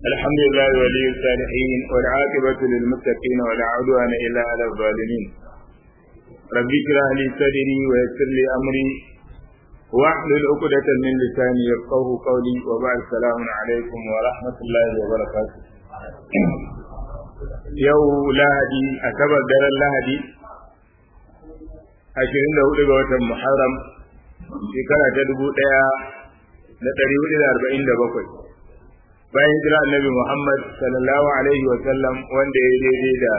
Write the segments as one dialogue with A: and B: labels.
A: الحمد لله ولي الصالحين والعاقبة للمتقين ولا عدوان إلا على الظالمين. رب اشرح لي صدري ويسر لي أمري واحلل عقدة من لساني يفقهوا قولي وبعد السلام عليكم ورحمة الله وبركاته. يوم لهدي أكبر در اللهدي 24 ga watan Muharram shekara ta 1447 bayan hijira Annabi Muhammad sallallahu alaihi wa sallam wanda ya daidai da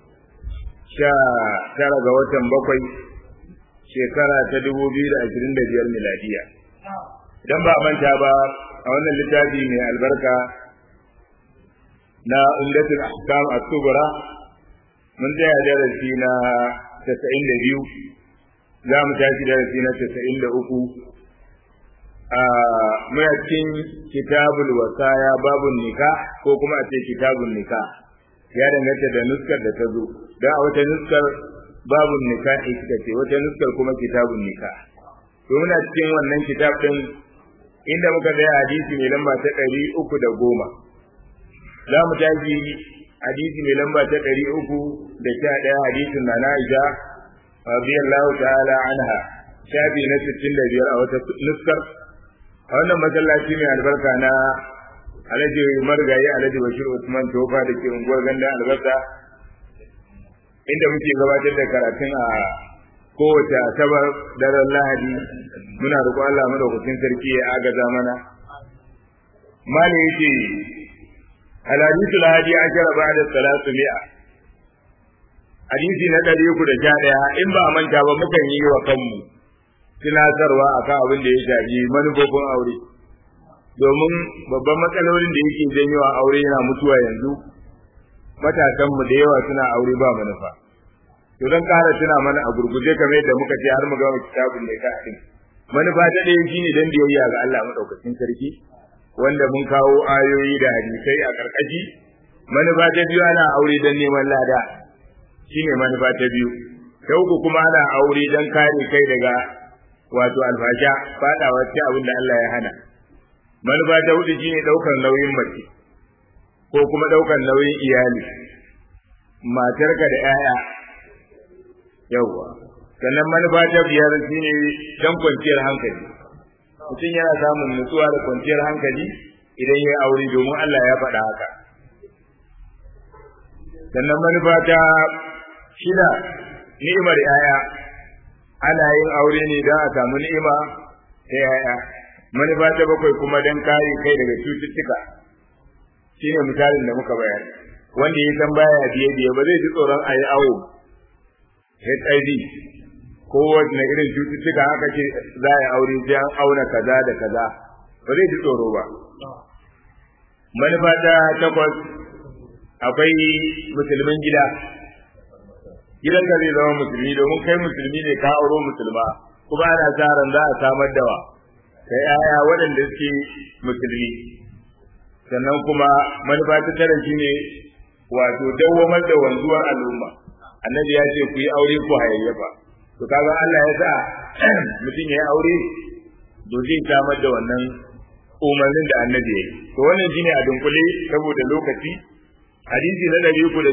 A: 19 ga watan 7 shekara ta 2025 miladiya. Idan ba manta ba a wannan littafi mai albarka na Umdatul Ahkam as-Sughra mun tsaya darasi na 92 za mu tashi darasi na 93 muna cikin kitabul wasaya babun nikah ko kuma a ce kitabun nikah ya danganta da nuskar da ta zo da a wata nuskar babun nikah ita ce wata nuskar kuma kitabun nikah. To muna cikin wannan kitab din inda muka ga hadisi mai lamba ta 310 za mu tashi hadisi mai lamba ta 311 hadisin na Aisha radiyallahu ta'ala anha shafi na 65 a wata nuskar a wannan masallaci mai albarka na Alhaji Margayi Alhaji Bashir Usman Tofa da ke unguwar Ganda Albasa inda muke gabatar da karatun a kowace asabar daren Lahadi. Muna roƙon Allah madaukakin sarki ya agaza mana. Mali yake al-hadithu al-hadi ashara ba'da 300 hadisi na 311 in ba manta ba mukan yi wa kanmu tunatarwa akan abin da ya shafi manufofin aure, domin babban matsalolin da yake janyowa aure yana mutuwa yanzu matasanmu da yawa suna aure ba manufa. To don ƙara tuna mana a gurguje kamar yadda muka ce har mu gama kitabun ne ka din manufa ta ɗaya shine dan biyayya ga Allah madaukakin sarki wanda mun kawo ayoyi da hadisai a karkashi. Manufa ta biyu ana aure dan neman lada shine manufa ta biyu. Ta uku kuma ana aure dan kare kai daga wato alfasha fadawa cikin abin da Allah ya hana. Manufa ta hudu shine daukar nauyin mace ko kuma daukar nauyin iyali, matarka da 'ya'ya. Yawwa, sannan manufa ta biyar shine dan kwanciyar hankali. Mutum yana samun nutsuwa da kwanciyar hankali idan ya aure domin Allah ya faɗa haka. Sannan manufa ta shida ni'imar 'ya'ya. Ana yin aure ne don a samu ni'ima ta 'ya'ya. Manufa ta bakwai kuma don kare kai daga cututtuka. Shine misalin da muka bayar. Wanda ya san baya biye ba zai ji tsoron a yi awo HIV ko wani irin cututtuka haka ce za a yi aure sai an auna kaza da kaza ba zai ji tsoro ba. Manufa ta takwas akwai musulmin gida. Gidanka zai zama musulmi domin kai musulmi ne ka auro musulma, kuma ana sa ran za a samar da wa kai 'ya'ya waɗanda suke musulmi. Sannan kuma manufa ta tara shine wato dawwamar da wanzuwar al'umma. Annabi ya ce ku yi aure ku hayayyafa. To kaga Allah ya sa mutum ya yi aure to zai samar da wannan umarnin da Annabi ya yi. To wannan shine a dunkule saboda lokaci. Hadisi na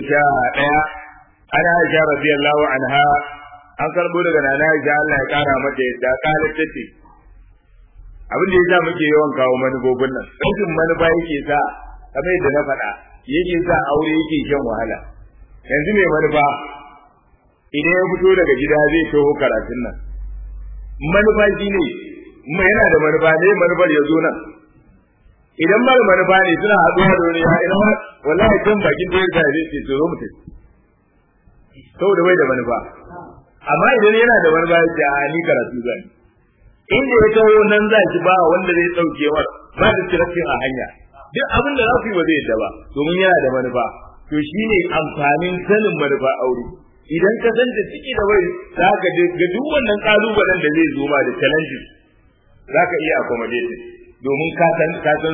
A: 311 ana Aisha radiyallahu anha an karbo daga nana Aisha Allah ya kara mata yadda kalar tace abin da yasa muke yawan kawo manufofin nan ɗaukin manufa yake sa kamar yadda na faɗa yake sa aure yake shan wahala. Yanzu mai manufa idan ya fito daga gida zai taho karatun nan manufa shine yana da manufa ne manufar ya zo nan. Idan mara manufa ne suna haɗuwa da wani ya ina wallahi can bakin da ya zai ce zo mu tafi saboda bai da manufa. Amma idan yana da manufa ya ce a ni karatu zan inda ya taho nan za ki ba wanda zai dauke wa ba da tirakin a hanya duk abin da za ku yi ba zai yadda ba domin yana da manufa. To shine amfanin sanin manufa aure. Idan ka san da ciki da bai za ka ga duk wannan kalubalen da zai zo ma da challenges za ka iya accommodate domin ka san su.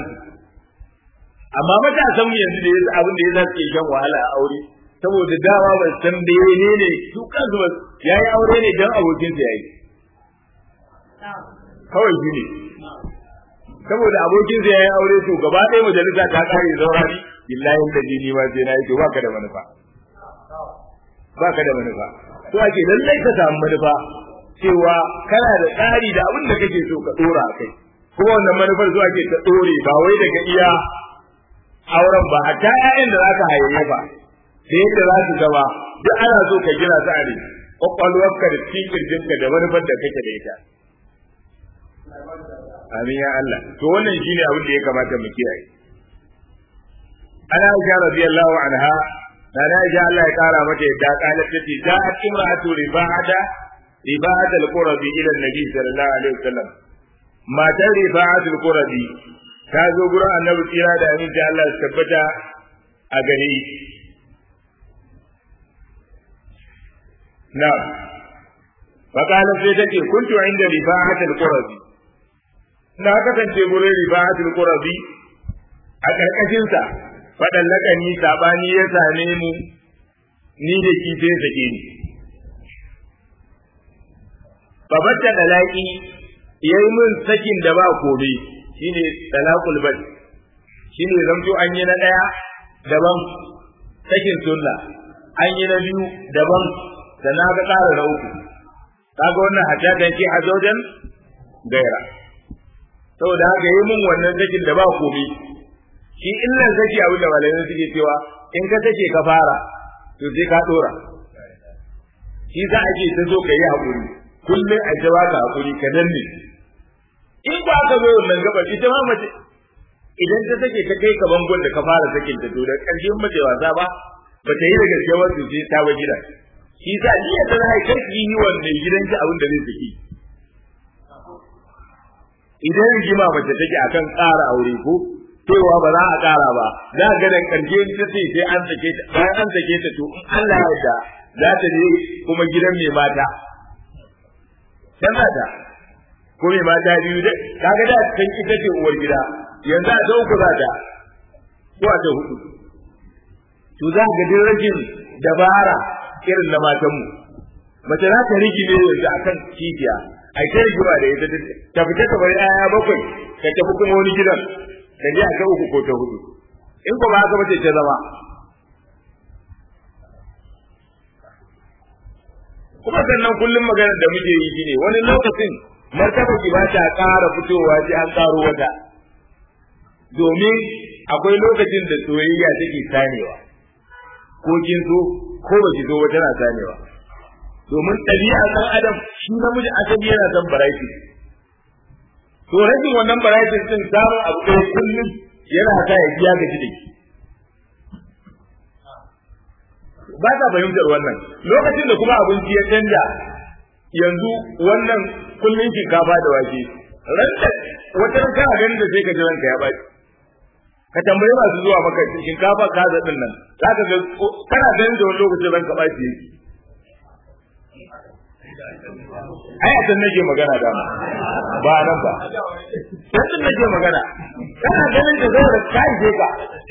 A: Amma matasan mu yanzu da yanzu abin da ya zasu ke shan wahala a aure saboda dawa ba san da ne su kansu ba yayi aure ne dan abokin sa yayi kawai shi ne saboda abokin sa yayi aure to gaba ɗaya majalisa ta kare zaurari billahi da dini ma sai nayi to baka da manufa to ake lallai ka samu manufa cewa kana da tsari da abin da kake so ka dora kai kuma wannan manufar zuwa ke ta dore ba wai daga iya auren ba hatta ƴaƴan da zaka haife ba da yadda za su zama duk ana so ka gina su a ne kwakwalwarka da cikin kirjinka da manufar da kake da ita amin ya Allah to wannan shine abin da ya kamata mu kiyaye ana Aisha radiyallahu anha da Aisha Allah ya kara mata yadda kalat tace ja'at imra'atu riba'at al-qurabi ila an-nabi sallallahu alaihi wasallam matar riba'at al-qurabi ta zo gurin annabi tsira da aminci Allah ya tabbata a gare na faqalat sai take kuntu inda riba'at al-qurabi na kasance gurin riba'at al-qurabi a karkashin sa fadan lakani sabani ya same mu ni da shi sai sake ni babatta dalaki yayi min sakin da ba kobe shine talaqul bad shine zamto an yi na daya daban sakin sunna an yi na biyu daban da na ga tsara na uku kaga wannan hajja da yake hajojan gaira saboda haka yi min wannan sakin da ba kobe shi illan saki abin da malamai suke cewa in ka sake ka fara to sai ka dora shi za a ce ta zo ka yi haƙuri kullum a ta baka haƙuri ka danne in ba ka zo wannan gaba ita ma mace idan ta sake ta kai ka bangon da ka fara sakin ta to da ƙarshen mace wasa ba ba ta yi da gaske ba sai ta ba gida shi za a iya ta haikar yi wannan gidanki abin da zai saki idan rigima mace take akan ƙara aure ko cewa ba za a ƙara ba za ga da ƙarshe ta ce sai an sake ta bayan an sake ta to in Allah ya yarda za ta je kuma gidan mai mata sannan ko mai mata biyu da kaga da san ita ce uwar gida yanzu a ta uku za ta ko a ta hudu to za ga din rajin dabara irin na matanmu mace za ta rigi ne yanzu akan kifiya ai ta rigima da ita ta fita ta bari aya bakwai ka tafi kuma wani gidan ka je a ta uku ko ta hudu in ko ba haka bace ta zama kuma sannan kullum maganar da muke yi shine wani lokacin martaba ki ba ta ƙara fitowa sai an ƙaro wata domin akwai lokacin da soyayya take sanewa ko kin so ko ba ki so wata na sanewa domin ɗabi'a ɗan adam shi namiji asali yana son variety to rashin wannan variety din samun abu ɗaya kullum yana sa ya biya ga jiki ba ta fahimtar wannan lokacin da kuma abinci ya canja yanzu wannan kullun shinkafa da wake ranta wata ran kana ganin da sai ka ji ranka ya baci ka tambaye masu zuwa maka shinkafa kaza din nan za ka ga kana ganin da wani lokacin ranka baci ai a san nake magana da ba nan ba sai nake magana kana ganin da zai kai je ka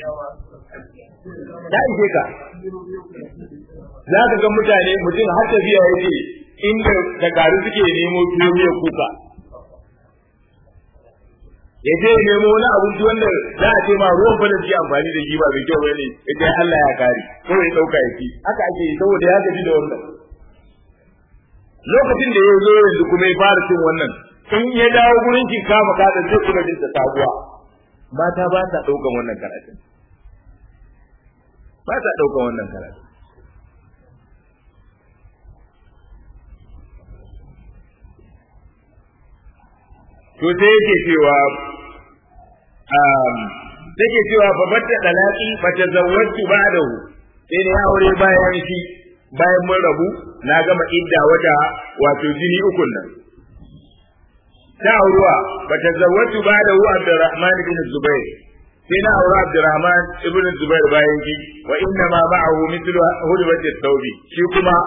A: za ka ga mutane mutum har tafiya yake inda dakaru suke nemo tuwo miya kuka ya je nemo wani abinci wanda za a ce ma ruwan fa da ke amfani da shi ba mai kyau bane ita Allah ya kare ko ya dauka ya ci haka ake yi saboda ya gaji da wannan lokacin da ya zo yanzu kuma ya fara cin wannan in ya dawo gurin shinkafa ka da zai kuma jin ta sabuwa mata ba ta daukan wannan karatun ba ta daukan wannan karatun to sai yake cewa babatta dalaki fatazawwatu ba'dahu sai ne aure bayan shi bayan mun rabu na gama idda wata wato jini ukun nan ta auruwa fatazawwatu ba'dahu Abdurrahman ibn Zubair sai na aure Abdurrahman ibn Zubair bayan shi wa inna ma ma'ahu mithlu hudwati thawbi shi kuma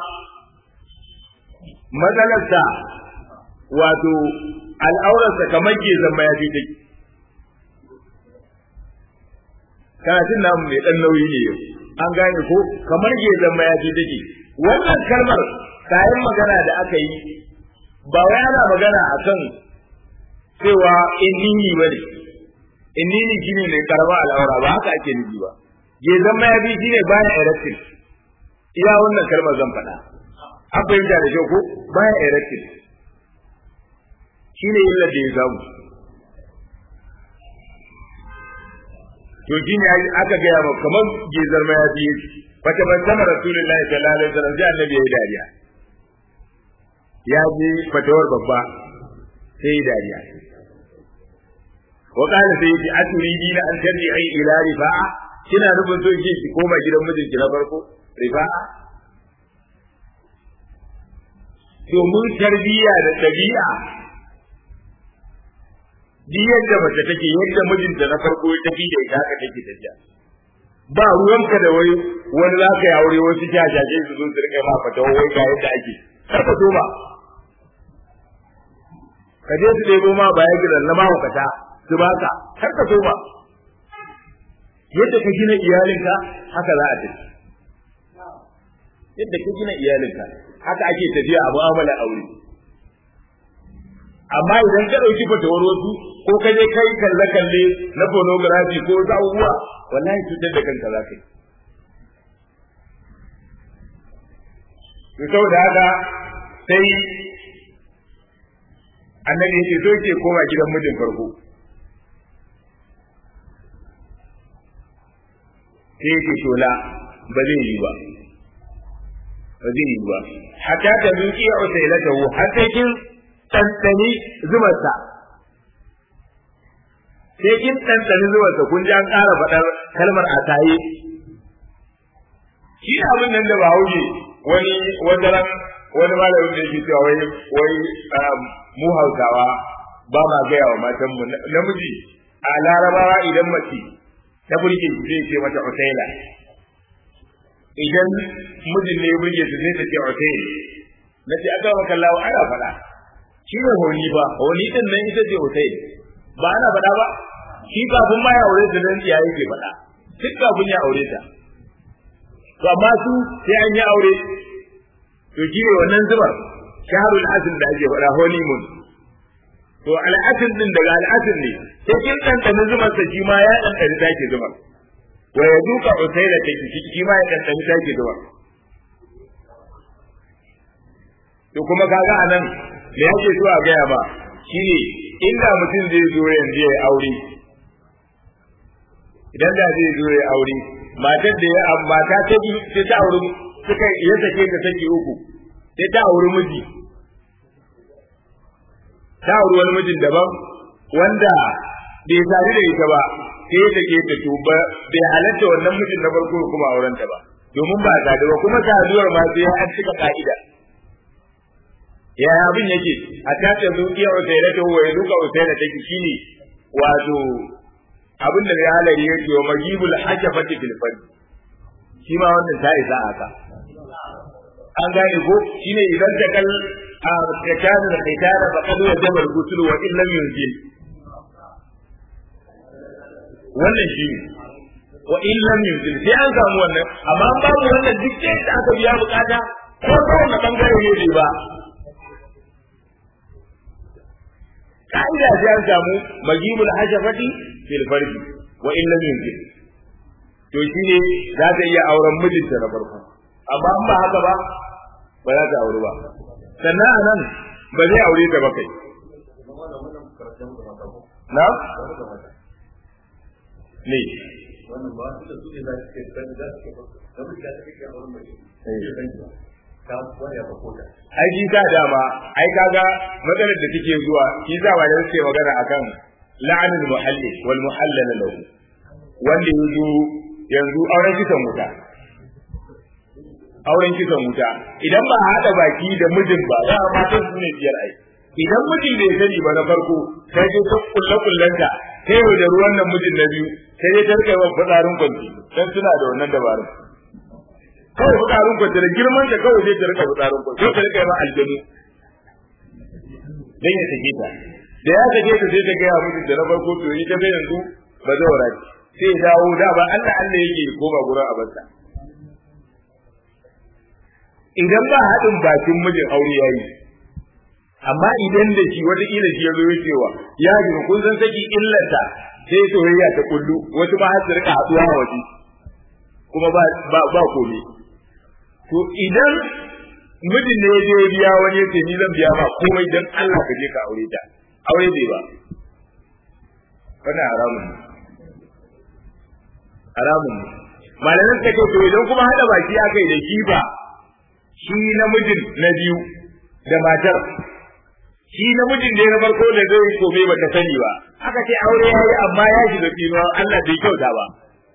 A: matsalarsa wato al'aurarsa kamar ke zama ya fi take karatun namu mai dan nauyi ne yau an gane ko kamar ke zama ya fi take wannan kalmar kayan magana da aka yi ba wai ana magana akan cewa inni bane innini shine mai karama al'aura ba haka ake nufi ba gezan mayafi shine bayan erectin iya wannan kalmar zan faɗa an fahimta da kyau ko bayan erectin shine illa da ya samu to shine aka gaya ba kamar gezar mayafi fata ban sama rasulullahi sallallahu alaihi wasallam sai annabi ya yi dariya ya ji fatawar babba sai ya dariya wa kana sai yace aturidina an tarji'i ila rifa'a kina nufin so ki koma gidan mijinki na farko rifa'a domin tarbiyya da tabi'a diyar da mace take yadda mijinta na farko ya tafi da ita haka take tafiya ba ruwanka da wani za ka yi aure wasu shashashe su zo su rika ma fata wai ga yadda ake kar ka so ba ka je su ɗebo ma baya gidan na mahaukata su ba ka kar ka so ba yadda ka gina iyalinka haka za a tafi yadda ka gina iyalinka haka ake tafiya a mu'amalar aure amma idan ka ɗauki fatawar wasu ko ka je kai kalle-kalle na pornography ko wasu abubuwa wallahi cutar da kanka za ka yi to saboda haka sai annabi yake so ke koma gidan mijin farko sai yake tola ba zai yi ba hatta ta zuki a usailatahu har sai kin tantani zumarsa sai kin tantani zumarsa kun ji an ƙara faɗar kalmar a tayi shi abin nan da ba hauke wani malamin da yake cewa wai mu Hausawa ba ma gaya wa matan mu namiji a Larabawa idan mace ta burge shi zai ce mata Usaila idan mijin ne ya burge ta zai ta ce Usaila nace aka maka Allah ana faɗa shi ne honi ba honi din nan ita ce Usaila ba ana faɗa ba shi kafin ma ya aure ta dan ya yake faɗa duk kafin ya aure ta to amma su sai an yi aure to shine wannan zubar shahrul asl da ake faɗa honeymoon to al'asl din daga al'asl ne sai kin tantance zubar sa shi ma ya tantance take zubar wa yaduka usaila take shi ma ya tantance take zubar to kuma kaga anan me yake zuwa ga ya ba shine inda mutum zai zo yanzu ya aure idan da zai zo ya aure matar da ya mata ta bi sai ta aure suka iya sake ta sake uku sai ta aure miji ta aure wani mijin daban wanda bai sadu da ita ba sai ya sake ta to ba bai halatta wannan mijin na farko kuma auren ta ba domin ba sadu ba kuma saduwar ma sai an cika ka'ida ya abin yake a tace zuciya wa sai ta wa duka usaina take shine wato abin da ya halari yake wa majibul hajafati fil fard shi ma wannan ta isa haka an gane ko shine idan ta kal a tsakanin da kaitara fa kadu wa jabal gusul wa illam yunzil wannan shi wa illam yunzil sai an samu wannan amma an babu wannan duk da aka biya bukata ko kowane bangare ne ba ka'ida sai an samu majibul hajafati fil farji wa in lam yunzil to shine za ta iya auren mijinta na farko amma an ba haka ba ba za ta aure ba sannan anan ba zai aure ta ba kai na ne wannan ba su da su ne za su ke san da su ke da mu da take auren mijinta ai shi ka dama ai kaga matsalar da take zuwa shi za ba da suke magana akan la'anul muhalli wal muhallal lahu wanda yanzu auren kisan wuta idan ba hada baki da mijin ba za a matan su ne biyar ai idan mijin bai sani ba na farko sai ji ta kullanta sai da ruwan nan mijin na biyu sai dai tarkai wa fadarin kwanci dan suna da wannan dabarun kawai fitsarin kwanci da girman da kawai zai rika fitsarin kwanci sai ta rika ma aljanu dan ya sake ta da ya sake ta sai ta gaya mutum da na farko to ita bai yanzu ba zai wara sai dawo da ba Allah yake koma gurin abarsa idan ba haɗin bakin mijin aure yayi amma idan da shi wata kila shi ya zo cewa ya ji kun san saki illata sai soyayya ta kullu wasu ba har su rika haduwa a waje kuma ba komai to idan mijin ne ya biya wani yace ni zan biya ma komai dan Allah ka je ka aure ta aure bai ba wannan haramun ne malamin ta to idan kuma hada baki akai da kifa shi namijin na biyu da matar shi namijin da na farko da zai kome ba ta sani ba aka ce aure yayi amma ya shiga tsinuwa Allah bai kyauta ba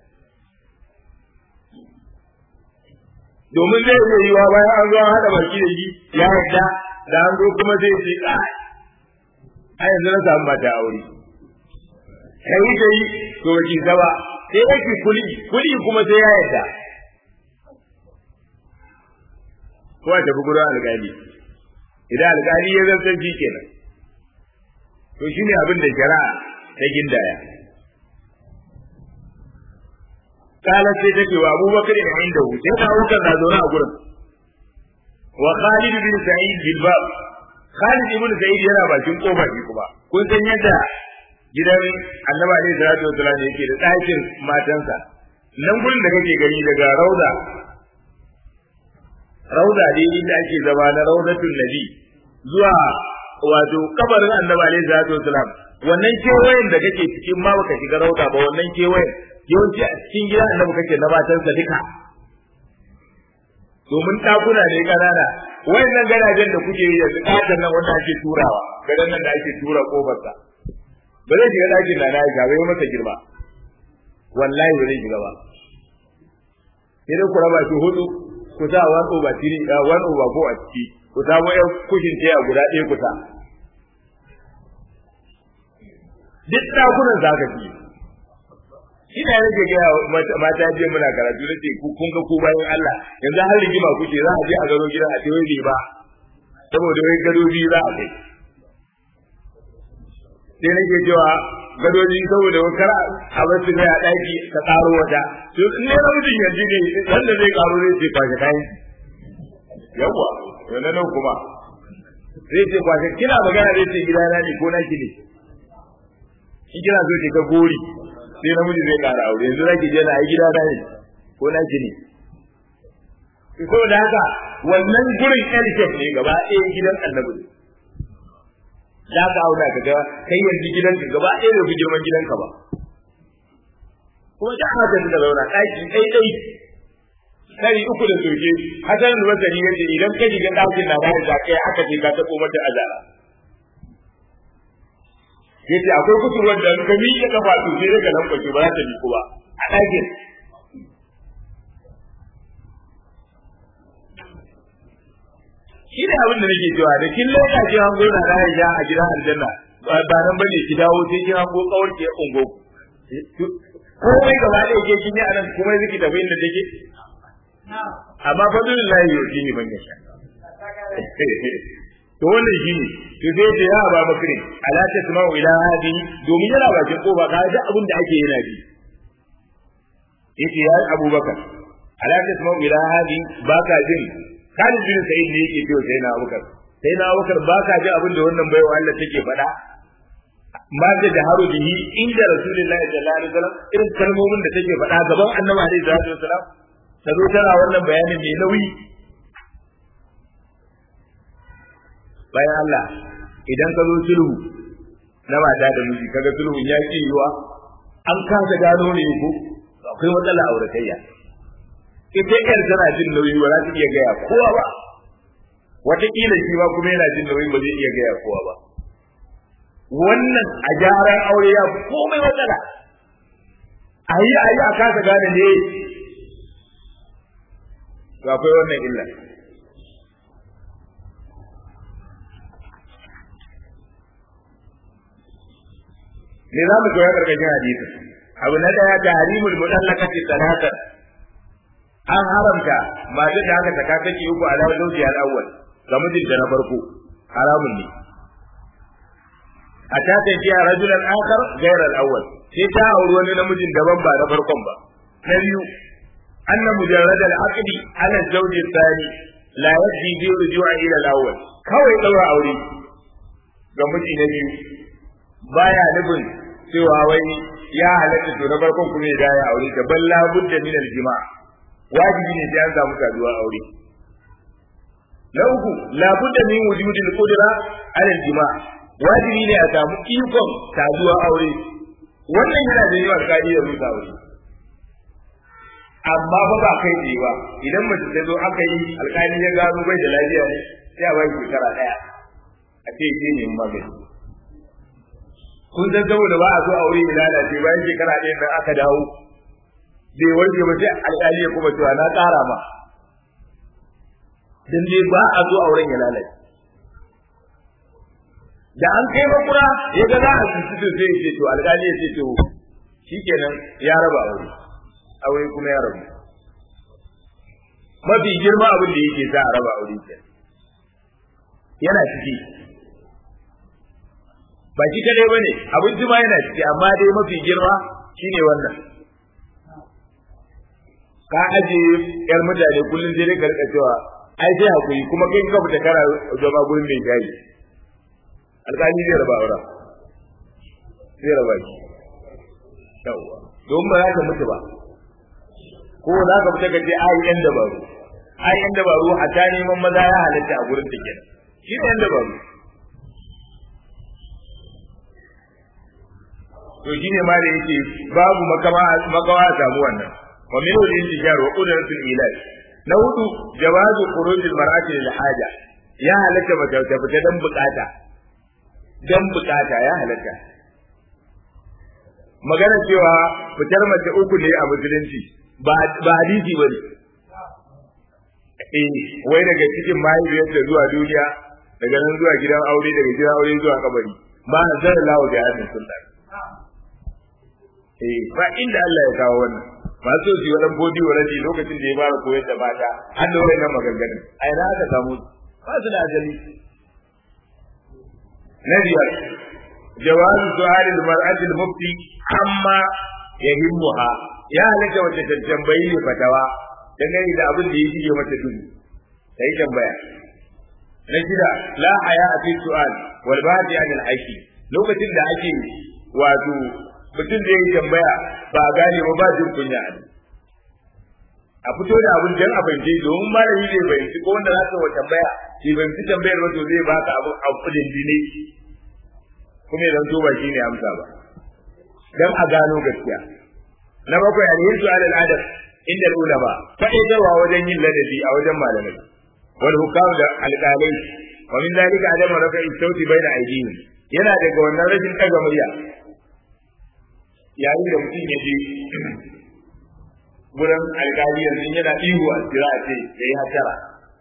A: domin zai iya yiwa bayan an zo an haɗa baki da shi ya yarda da an zo kuma zai ce a yanzu na samu mata aure kai da yi to baki gaba sai yake kuli kuma sai ya yarda ko ta bugura alƙali idan alƙali ya zanta shi kenan to shine abin da shari'a ta gindaya kala sai take wa Abu Bakar ne inda hu sai ta hukar da zauna a gurin wa Khalid bin Sa'id bil bab Khalid ibn Sa'id yana bakin kofar shi kuma kun san yadda gidan Annabi alaihi salatu wasallam yake da ɗakin matansa nan gurin da kake gani daga rauda dai inda ake zama na raudatul nabi zuwa wato kabarin Annabi alaihi salatu wasallam wannan kewayen da kake cikin ma baka shiga rauda ba wannan kewayen yawanci a cikin gidan Annabi kake na matansa duka domin takuna ne kanana wayannan gadajen da kuke yi yanzu kadan nan wanda ake turawa gadan nan da ake tura kofarsa ba zai shiga dakin da na Aisha bai masa girma wallahi ba zai shiga ba sai dai ku raba shi hudu ku sa wani over three one over four a ciki ku samu yan kushin taya guda ɗaya ku sa duk dakunan za ka ci ina yake ga mata je muna karatu nace kun ga ku bayan Allah yanzu har rigima kuke za a je a garo gidan a tayo ne ba saboda wai gadoji za a kai sai nake cewa gadoji saboda kar a bar su ne a daki ka tsaro wata to in ne namijin yanzu ne wanda zai karo ne sai kwashe kayan yawa to nan kuma sai ce kwashe kina magana dai ce gidana ne ko naki ne in kina so ki ga gori sai namiji zai kara aure yanzu zaki je na ai gida na ne ko na ki ne ko da haka wannan gurin elshef ne gaba ɗaya gidan Annabi za ka auna ka ga kai yanzu gidan ka gaba ɗaya da girman gidanka ba kuma da haka da zauna ɗaki ɗai kai uku da soke hasan al-Basri yace idan ka shiga ɗakin na bayan da kai aka ce ka tabo mata azara yace akwai kusurwar da ka miƙe kafa to sai daga nan kwace ba za ta miƙo ba a ɗakin shi ne abin da nake cewa da kin leka ki hango na da ya a gidan aljanna ba nan bane ki dawo sai ki hango kawar ki ungo komai gaba da yake kin yi anan kuma ziki tafi inda take amma fa billahi yau ne ban yasha to wannan shine to sai ce ya ba bakri ala tasma'u ila hadi domin yana bakin kofa ka ga abin da ake yana bi yace ya Abubakar ala tasma'u ila hadi baka jin Khalid bin Sa'id ne yake biyo sai na Abubakar baka ji abin da wannan baiwa Allah take faɗa ma da jaharu bihi inda Rasulullahi sallallahu alaihi wasallam irin kalmomin da take faɗa gaban Annabi alaihi wasallam ta zo tana wannan bayanin mai nauyi bayan Allah idan ka zo sulhu na mata da miji kaga sulhun ya ki yiwa an kasa gano ne ko akwai matsala auratayya ita yar tana jin nauyi ba za ta iya gaya kowa ba wataƙila shi ba kuma yana jin nauyi ba zai iya gaya kowa ba wannan a gyaran aure ya komai matsala ayi a kasa gane ne to akwai wannan illa ne za mu koya karkashin hadisi abu na daya tahrimul mudallaqati salatan an haramta mata da aka saka take uku ala zawji al-awwal ga mijin da na farko haramun ne a ta tafiya rajulan akhar ghayr al-awwal sai ta auri wani namijin daban ba na farkon ba na biyu anna mujarrad al-aqd ala zawji al-thani la yajdi bi rujua ila al-awwal kawai daura aure ga miji na biyu baya nufin cewa wai ya halatta to na farkon kuma ya daya aure ta balla budda min al-jima' wajibi ne sai an samu saduwa aure na uku la budda min wujudi al-qudra ala al-jima' wajibi ne a samu ikon saduwa aure wannan yana da yawa alƙali ya rusa aure amma ba kai ne ba idan mace ta zo aka yi alƙali ya gano bai da lafiya ne sai a bai shekara daya a ce ke ne magani kun san saboda ba a so aure ya lalace bayan shekara ɗaya nan aka dawo bai warke ba sai alƙali ya kuma cewa na ƙara ma dan dai ba a so auren ya lalace da an kai makura ya ga za a tuntu sai ya ce to alƙali ya ce to shikenan ya raba aure kuma ya rabu mafi girma abin da yake sa a raba aure ke yana ciki ba shi kadai bane abinci ma yana ciki amma dai mafi girma shine wannan ka aje yar mutane kullun sai dai ka rika cewa ai sai hakuri kuma kai ka fita kara zama gurin mai gari alƙali zai raba aure zai raba shi yawa don ba za ka mutu ba ko za ka fita kace ai yan dabaru a ta neman maza ya halatta a gurin take shi ne yan dabaru to shine ma da yake babu makawa samu wannan wa min al-intijar wa qudratul ilaj na hudu jawazu khurujil mar'ati lil haja ya halatta mace ta fita dan bukata ya halatta magana cewa fitar mace uku ne a musulunci ba hadisi bane wai daga cikin mahaifiyarta zuwa duniya daga nan zuwa gidan aure daga gidan aure zuwa kabari ba zan lawo da hadin sunna ba inda Allah ya kawo wannan masu su wadan bodi waradi lokacin da ya fara koyar da mata har da wannan maganganun ai na aka samu ba su da ajali na biyar jawazu su'al al-mar'ati al-mufti amma yahimmuha ya halatta wacce ta tambayi ne fatawa dangane da abin da ya shige mata duhu sai tambaya na shida la haya fi su'al wal badi an al-haqi lokacin da ake wato mutum da ya tambaya ba gane ba jin kunya a fito da abin dan abin dai domin malami zai bayyana ko wanda za ka tambaya shi ban ci tambayar wato zai baka abu a kudin dine kuma idan to ba shi ne amsa ba dan a gano gaskiya na bakwai alhisu alal adab inda ulama fa'idawa wajen yin ladabi a wajen malamai wal hukam da alqalai wa min dalika adam rafa'i sauti baina aydihim yana daga wannan rashin daga murya yayin da mutum ya je gurin alƙali yanzu yana ihu a tsira a ce ya yi hatara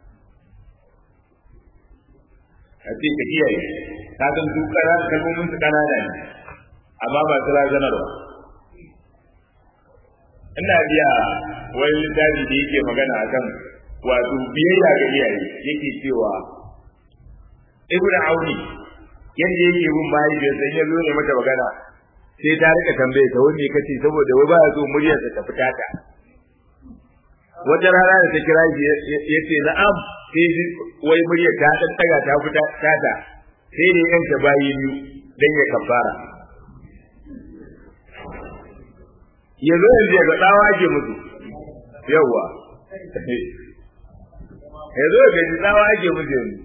A: a ce ka kiyaye ka san su kalmomin su kanana ne amma ba su razanarwa ina biya wani littafi da yake magana akan wato biyayya ga iyaye yake cewa ibnu auni yanda yake bin mahaifiyarsa ya zo ne mata magana sai ta rika tambaye ta wani kace saboda wai ba ya so muryarsa ta fita ta wata rana da ta kira shi yace na'am sai wai muryar ta dan taga ta fita ta sai ne yan ta bayi biyu dan ya kafara yazo yanzu ga dawa ake musu yawa yazo ga dawa ake musu yanzu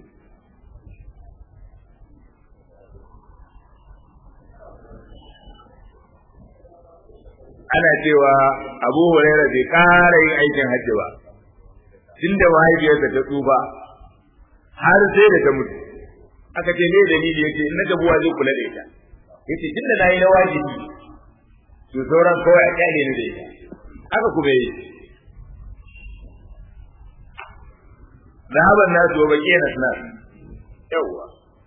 A: ana cewa Abu Hurairah bai ƙara yin aikin hajji ba tunda mahaifiyarsa ta tsufa har sai da ta mutu aka ce me dalili yace in na gabuwa zai kula da ita yace tunda nayi na wajibi to sauran kawai a kyale ni da ita aka kuma yi zahaban nasu wa baqiya nasna yawa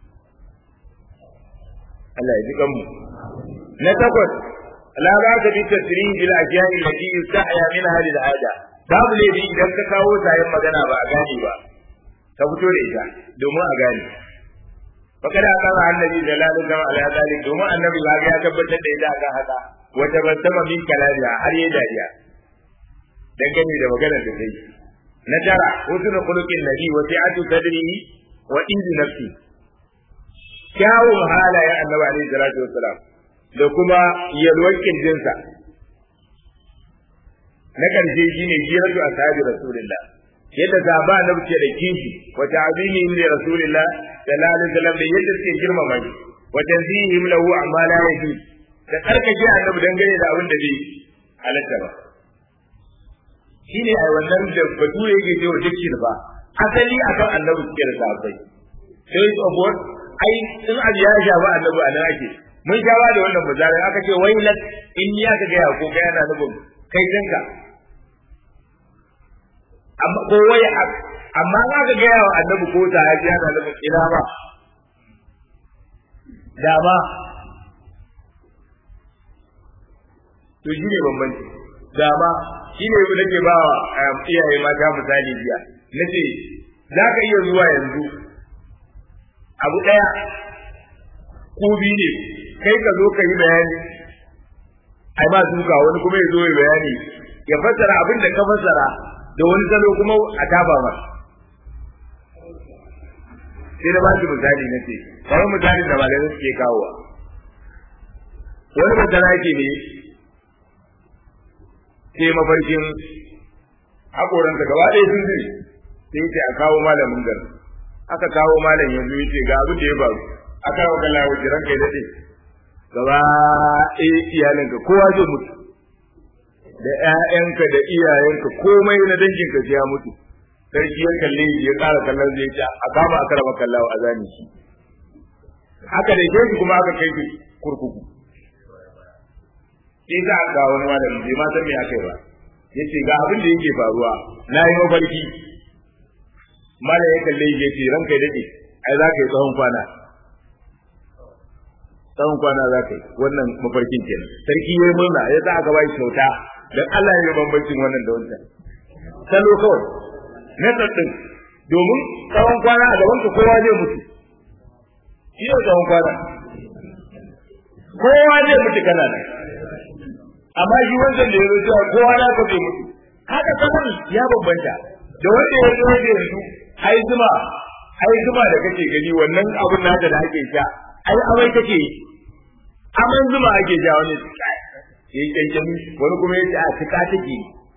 A: Allah ya ji kanmu na takwas la ba ta bi tasrin bil ajyal allati yustahya minha lil ada babu ne idan ka kawo sayan magana ba a gane ba ka fito da ita domin a gane fakada kana annabi sallallahu alaihi wasallam ala zalik domin annabi ya tabbatar da ita akan haka wata basama min kalariya har yayi dariya dangane da magana da kai na tara husnul khuluqin nabi wa ti'atu sadrihi wa indu nafsi kyawun halayen annabi alaihi salatu wassalam da kuma yalwar kirjinsa na ƙarshe shine jiratu ashabi rasulullah yadda sahaba na ce da kishi wa ta'zimi li rasulillah sallallahu alaihi wasallam da yadda suke girmama shi wa tanzihim lahu amma la yaji da karkace annabi dangane da abin da bai halatta ba shine ai wannan da bature yake cewa dukkin ba asali akan annabi suke da sahabbai sai of ai in abu ya shafa annabi anan ake mun shawa da wannan bazara aka ce wailat in ya ka ga ko ga yana nufin kai danka amma ko wai amma za ka ga yawa annabi ko ta haji yana nufin ina ba dama to shine bambanci dama shine yau nake ba iyaye mata misali biya nace za ka iya zuwa yanzu abu daya ko biyu ne kai ka zo ka yi bayani ai ba duka wani kuma ya zo ya bayani ya fassara abin da ka fassara da wani salo kuma a taba ba sai da ba shi misali na ce kawai misali da malamai suke kawowa wani masana yake ne sai mafarkin haƙoransa gaba ɗaya sun zai sai ce a kawo malamin gari aka kawo malam yanzu yace ga abin da ya faru aka rawa kalla wuce ranka ya daɗe gaba ɗaya iyalinka kowa zai mutu da ƴaƴanka da iyayenka komai na danginka sai ya mutu sarki ya kalle ya ƙara kallon zai ce a kama aka raba kallawa a zani shi haka da shi kuma aka kai shi kurkuku sai za a ga wani malami bai ma san me aka yi ba yace ga abin da yake faruwa na yi mafarki malam ya kalle ya ce ranka ya daɗe ai za ka yi tsawon kwana za ka yi wannan mafarkin kenan sarki ya yi murna ya za a gaba shi kyauta don Allah ya yi bambancin wannan da wancan salo kawai na tsaddin domin tsawon kwana a gaban ka kowa zai mutu shi ne tsawon kwana kowa zai mutu kana nan amma shi wancan da ya zo cewa kowa na ka zai mutu haka sanar ya bambanta da wanda ya zo da yanzu ai zuma da kake gani wannan abun naka da ake sha ai amai kake yi aman zuma ake ja wani yayi kanjami wani kuma yace a tuka take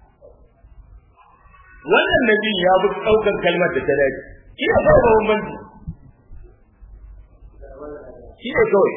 A: wannan nabi ya bi daukar kalmar da ta dace ina ba bambanci shi ne kawai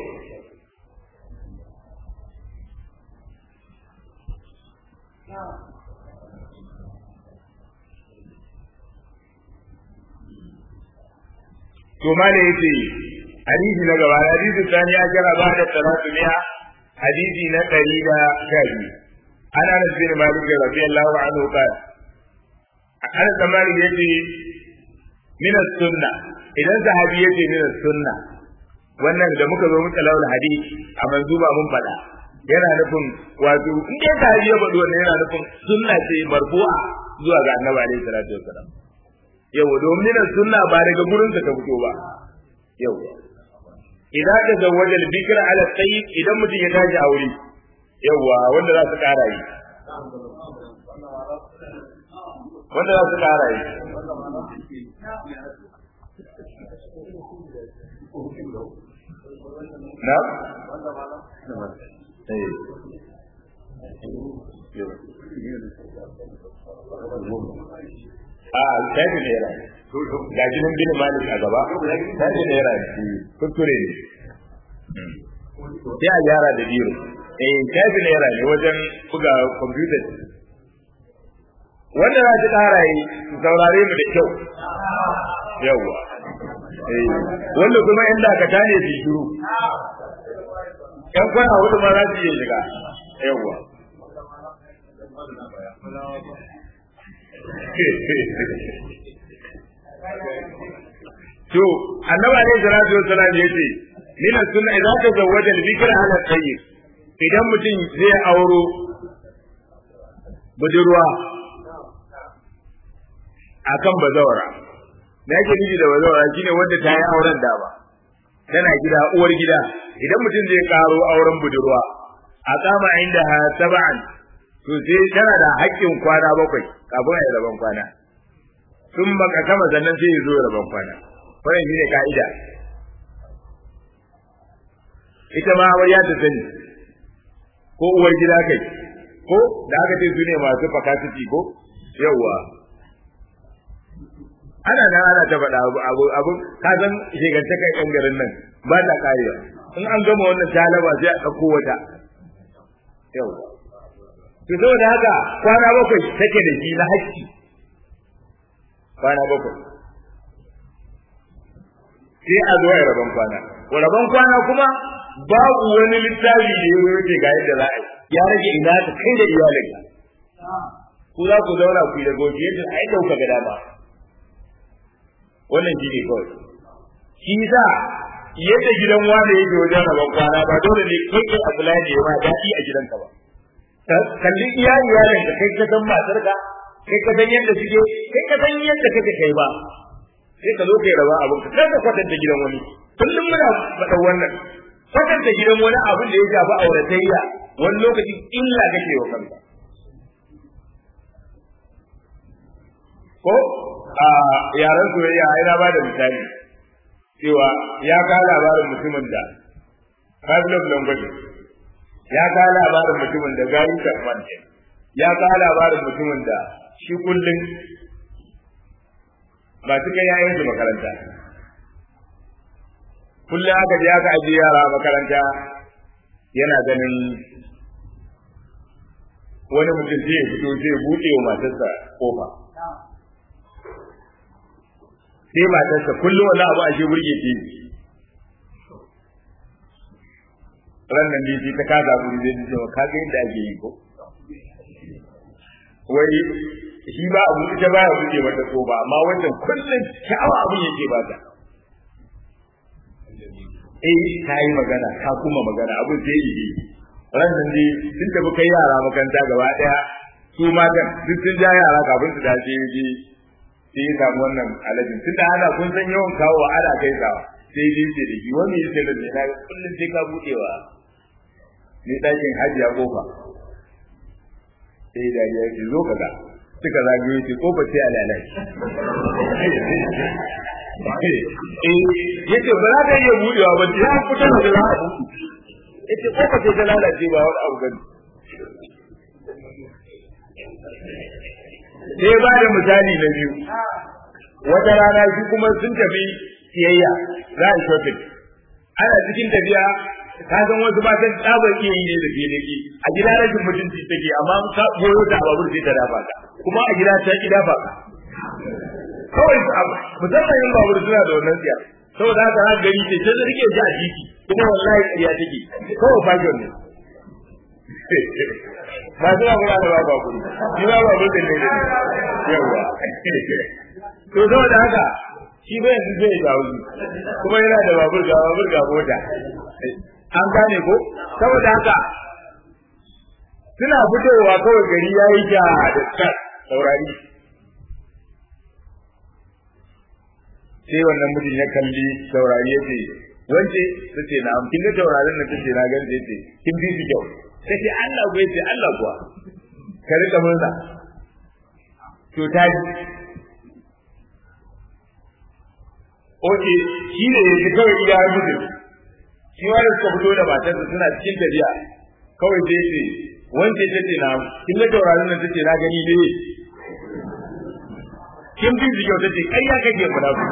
A: to mala yace hadisi na gaba hadisi tsani ya jira ba da salatu ne hadisi na 112 ana Anas bin Malik radiyallahu anhu qala Anas bin Malik yace min as-sunnah idan sahabi yace min as-sunnah wannan da muka zo muka laula hadisi a manzuba mun fada yana nufin wato in dai sahabi ya faɗi wannan yana nufin sunna ce marfu'a zuwa ga Annabi alaihi salatu wasallam yau domin sunna ba daga gurin ta fito ba yau idan ka zawaja al-bikra ala sayyid idan mutum ya tashi aure yawa wanda za su kara yi na sai ne yana ga jinin bin malik a gaba sai ne yana kuskure ne sai a gyara da biro sai ne yana ne wajen buga computer wanda za su ƙara yi su saurare mu da kyau yawwa wanda kuma in da ka tane su shiru ƴan kwana hudu ma za su iya shiga yawwa to annabi alaihi salatu wassalam yace min sunna idan ka zawwaja al-bikra ala tayyib idan mutum zai auro budurwa akan bazawara da yake nufi da bazawara shine wanda ta yi auren da ba tana gida uwar gida idan mutum zai karo auren budurwa a kama inda sab'an to sai tana da haƙƙin kwana 7 kafin a yi rabon kwana sun baka sama sannan sai ya zo ya rabon kwana wannan shine ka'ida ita ma amarya ta sani ko uwar gida kai ko da aka ce su ne masu fakatiki ko yawwa ana ta faɗa abu ka san shegantaka yan garin nan ba ta karewa in an gama wannan talaba sai a ɗauko wata yawwa to saboda haka kwana 7 take da shi na haƙƙi kwana 7 sai a zo a rabon kwana kuma babu wani littafi da ya yake ga yadda za a yi ya rage ina ka kai da iyalinka ku za ku zauna ku yi da gobe yadda ai dauka ga dama wannan shi ne kawai shi sa yadda gidan wanda yake wajen rabon kwana ba dole ne kai a kula da yawa daɗi a gidanka ba kalli iyalin ka kai ka san matarka kai ka san yadda suke kai ka san yadda kake kai ba sai ka zo kai raba abin ka kada kwatanta gidan wani kullum muna faɗa wannan kwatanta gidan wani abin da ya shafi auratayya wani lokaci illa kake wa kanka ko a yaran soyayya ai na bada misali cewa ya ka labarin mutumin da Pavlov Lombardi ya ka labarin mutumin da Gary Chapman ya ka labarin mutumin da shi kullum ba su kai yayin su makaranta kullum aka je aka ajiye yara a makaranta yana ganin wani mutum zai fito zai buɗe wa matarsa kofa sai matarsa kullum wani abu a shi burge ce rannan ne shi ta kaza guri zai ce ka ga yadda ake yi ko wai shi ba abu ita ba ya buɗe mata ko ba amma wannan kullum sha'awa abin yake ba ta ta yi magana ta kuma magana abu sai yi rannan ne sun tafi kai yara makaranta gaba daya su matan duk sun ja yara kafin su dace yaje sai ya samu wannan alajin tunda ana kun san yawan kawo ana kai sawa sai dai ce da shi wani yake da ne na kullum sai ka buɗewa ne dakin hajiya kofa sai da ya ce zo kaza suka zagaye ce kofa sai a lalace yace ba za ta iya buɗewa ba ta fita da za a buɗe yace kofa sai ta lalace ba wani abu gani sai ba da misali na biyu wata rana shi kuma sun tafi siyayya za a shopping ana cikin tafiya ka san wasu matan tsabar iya yi ne da filiki a gida rashin mutunci take amma ka goyo ta babur sai ta dafa ka kuma a gida ta ki dafa ka kawai musamman yin babur suna da wannan siya saboda haka har gari ce sai rike ji a jiki kuma wallahi ƙarya take kawai fashion ne ba zuwa kuma da ba babur ni ba babur da ne yawa to saboda haka shi bai yanzu zai dawo kuma yana da babur ga mota an gane ko saboda haka suna fitowa kawai gari ya yi ja da tsar saurari sai wannan mutum ya kalli saurari ya ce wance ta ce na kin ga taurarin da take na gani ce kin bi su kyau ta ce Allah ko yace Allah kuwa ka rika murna to ta ji oke shi ne yake kawai iya mutum shi wani suka fito da matarsa suna cikin tafiya kawai sai ce wanda ya ce na kin ga taurarin nan tace na gani ne kin bi su kyau tace kai ya kake fada ku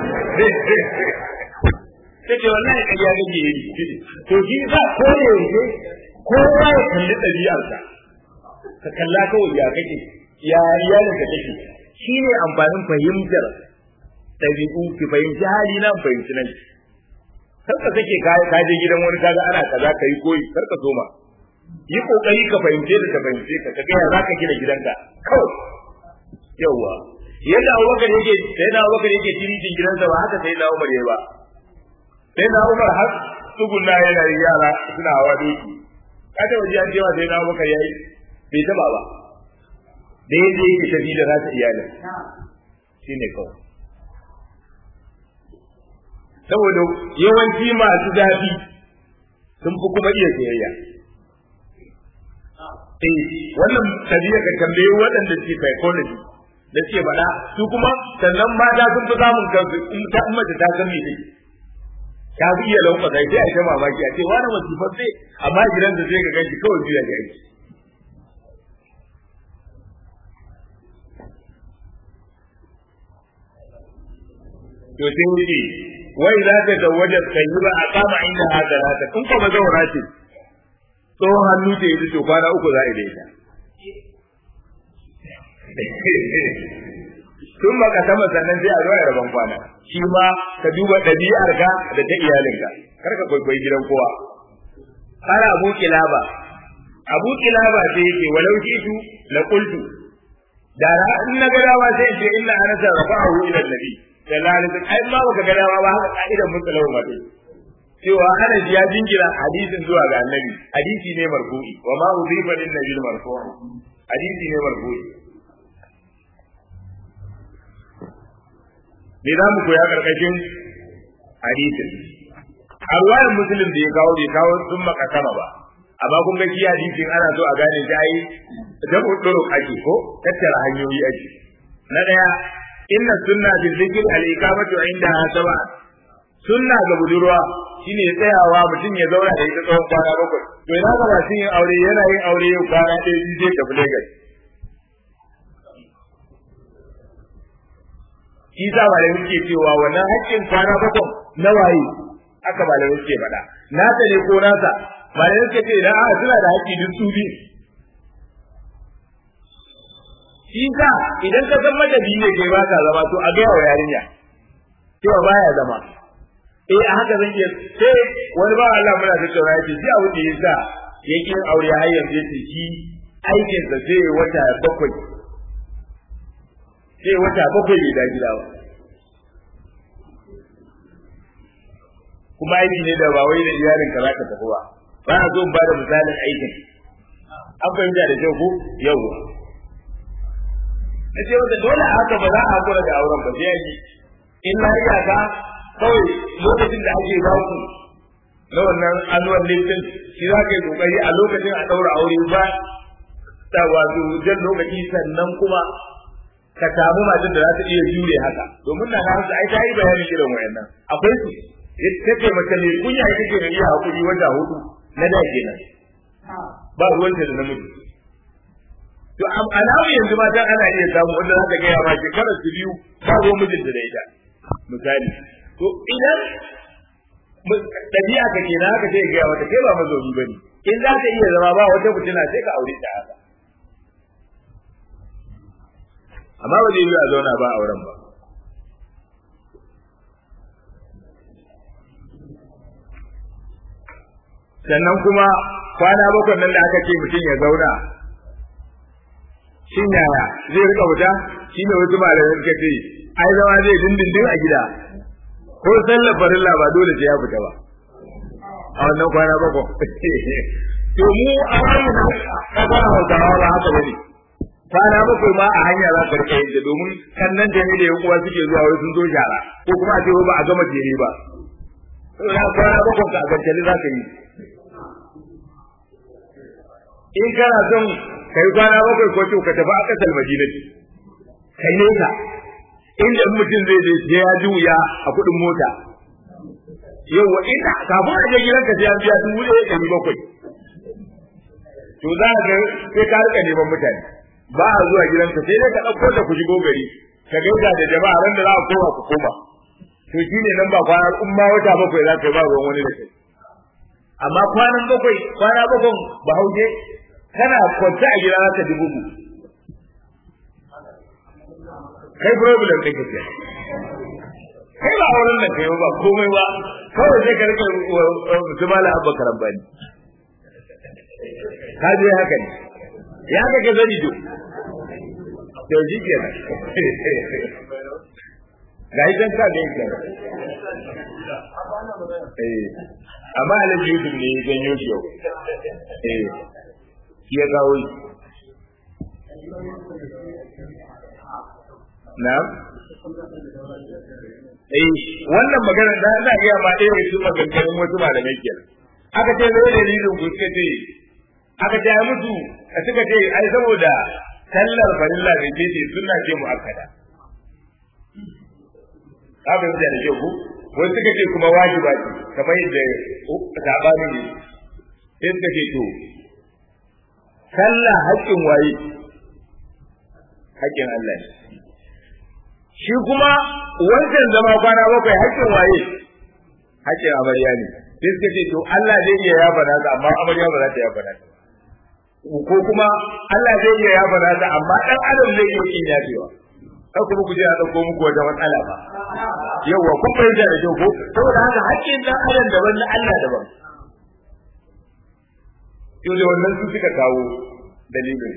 A: tace wallahi kai ya kake yi to shi ba ko ne yake kowa ya kalli ɗabi'arsa ka kalla kawai ya kake ya iyalin ka take shine amfanin fahimtar ɗabi'u ki fahimci hali na fahimci nan karka kake ka je gidan wani kaga ana kaza kai koyi karka soma yi kokari ka fahimce da ka fahimce ka kaga ya zaka gina gidanka kawai yawa yadda Abubakar yake sai da Abubakar yake tiritin gidansa ba haka sai da Umar yayi ba sai da Umar har tugunna yana yara suna hawa doki kada waje an cewa sai da Abubakar yayi bai taba ba da yadda yake tafi da nasa iyalin shine kawai saboda yawanci masu zafi sun fi kuma iya soyayya wannan tabiya ka tambaye waɗanda suke psychology da suke faɗa su kuma sannan mata sun fi samun kansu in ta mace ta san me take ka fi iya lauka sai a ta mamaki a ce wani masifar sai amma gidan da sai ka ganshi kawai biya ga aiki to sai wuce wai za ta zawaja tayyiba a kama inda haka za ta kun kuma zaura ce tsohon hannu ce ita to kwana uku za a yi da tun baka sama sannan sai a zo a rabon kwana shi ma ka duba ɗabi'ar ka da ta iyalinka kar ka kwaikwayi gidan kowa har Abu Kilaba sai yake walau jitu la qultu da in na ga dawa sai ce inna anasa rafa'ahu ila nabi sallallahu alaihi wasallam ai ma baka ga dawa ba haka kaidan musallahu ba dai cewa Anas ya jingira hadisin zuwa ga annabi hadisi ne marfu'i wa ma udhifa lin nabi marfu'u hadisi ne marfu'i me za mu koya karkashin hadisin a ruwayar muslim da ya kawo bai kawo sun makasama ba amma kun ga shi hadisin ana so a gane shi ai da uduro ake ko tattara hanyoyi ake na daya inna sunna bil dhikr al iqamatu inda sab'a sunna ga budurwa shine tsayawa mutum ya zauna da ita tsawon kwana bakwai to ina ga ba yin aure yana yin aure yau kwana ɗaya zai tafi Lagos shi sa ba da muke cewa wannan haƙƙin kwana bakwai na waye aka ba da muke faɗa nasa ne ko nasa ba da muke ce idan a suna da haƙƙi duk su biyu shi sa idan ka san madadi ne kai ba ka zama to a ga wa yarinya cewa baya zama a haka zan iya sai wani ba Allah muna ta tsara yake shi a wuce yasa yake aure har yanzu yace shi aikin sa sai wata bakwai bai da gida ba kuma aiki ne da ba wai da iyalin ka zaka tafi ba ba a zo ba da misalin aikin an fahimta da kyau ko yau na ce wata dole haka ba za a hakura da auren ba sai yi in na iya ka kawai lokacin da ake ba ku na wannan annual lifting shi za ka yi kokari a lokacin a daura aure ba ta wato jan lokaci sannan kuma ka samu matan da za ta iya jure haka domin na nasu ai ta yi bayani irin wayannan akwai su take mace mai kunya ita ce da iya hakuri wata hudu na da kenan ba ruwanta da namiji to alamu yanzu mata ana iya samu wanda za ta gaya ma shekarar su biyu ba zo mijinta da ita misali to idan ɗabi'a ka kenan haka sai gaya mata kai ba mazauni bane in za ka iya zama ba wata fitina sai ka aure ta haka amma ba zai yi a zauna ba auren ba sannan kuma kwana bakwai nan da aka ce mutum ya zauna shin yaya zai rika wuta shi ne wasu malamai suka ce ai zama zai dindindin a gida ko sallar farilla ba dole sai ya fita ba a wannan kwana bakwai to mu a wannan kaga Hausawa ba haka bane kwana bakwai ma a hanya za ka rika yin domin kannan da ne da yan uwa suke zuwa wai sun zo shara ko kuma a ce ba a gama jere ba to na kwana bakwai ka gantali za ka yi in kana son kai kwana bakwai ko to ka tafi a kasar Madina kai ne ka inda mutum zai je sai ya ji wuya a kudin mota yawa ina kafin a je gidanka sai an biya $1,700 to za ka sai ka rika neman mutane ba a zuwa gidanka sai dai ka dauko da ku shigo gari ka gaida da jama'a ran da za ku koma ku koma to shine nan ba kwana umma wata bakwai za ka ba ruwan wani da kai amma kwana bakwai ba hauje kana kwanta a gida za ka dubu kai problem ɗin kake kai ba auren da kai ba komai ba kawai sai ka rika mala abba karambani ka je haka ne ya kake zani to shi kenan ga idan ka da yake amma alaji yusuf ne ya janyo shi yau shi ya kawo shi na'am wannan magana da ana iya ma ɗaya su maganganun wasu malamai kenan aka ce zai dalilin ku suka ce aka ce musu suka ce ai saboda sallar farilla da ce sunna ce muakkada abin da ke ku wasu suka ce kuma wajiba ce kamar yadda sabanin ne sai suka ce to sallah haƙƙin waye haƙƙin Allah ne shi kuma wancan zama kwana bakwai haƙƙin waye haƙƙin amarya ne sai suka ce to Allah zai iya yafa nasa amma amarya ba za ta yafa nasa ko kuma Allah zai iya yafa nasa amma dan adam zai iya kin yafewa kar kuma ku je a dauko muku wata matsala ba yawa kun fahimta da kyau ko saboda haka haƙƙin dan adam daban na Allah daban to da wannan su suka kawo dalilin